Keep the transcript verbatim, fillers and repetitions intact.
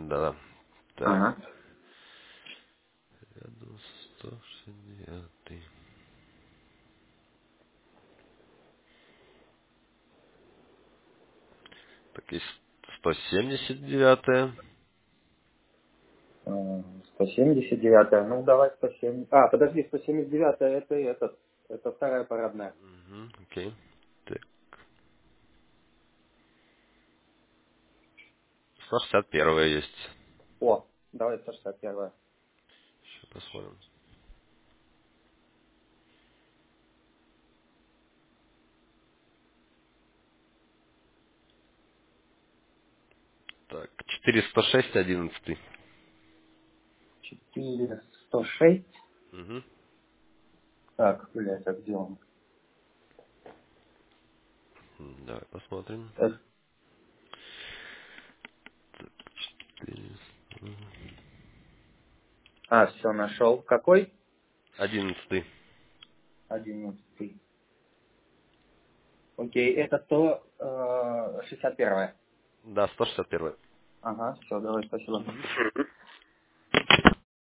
да, да. Так. Ага. Рядом сто шестьдесят девятый. Так, есть сто семьдесят девятая. Э, сто семьдесят девятая. Ну, давай сто семьдесят. А, подожди, сто семьдесят девятая это этот. Это вторая парадная. Угу, окей. Так, сто шестьдесят первая есть. О, давай сто шестьдесят первая. Сейчас посмотрим. Так, четыре сто шесть одиннадцатый. четыре сто шесть. Угу. Так, блядь, а где он? Давай посмотрим. Э, четыреста. А, все, нашел. Какой? Одиннадцатый. Одиннадцатый. Окей, это сто шестьдесят первая. Да, сто шестьдесят первая. Ага, все, давай, спасибо. Угу.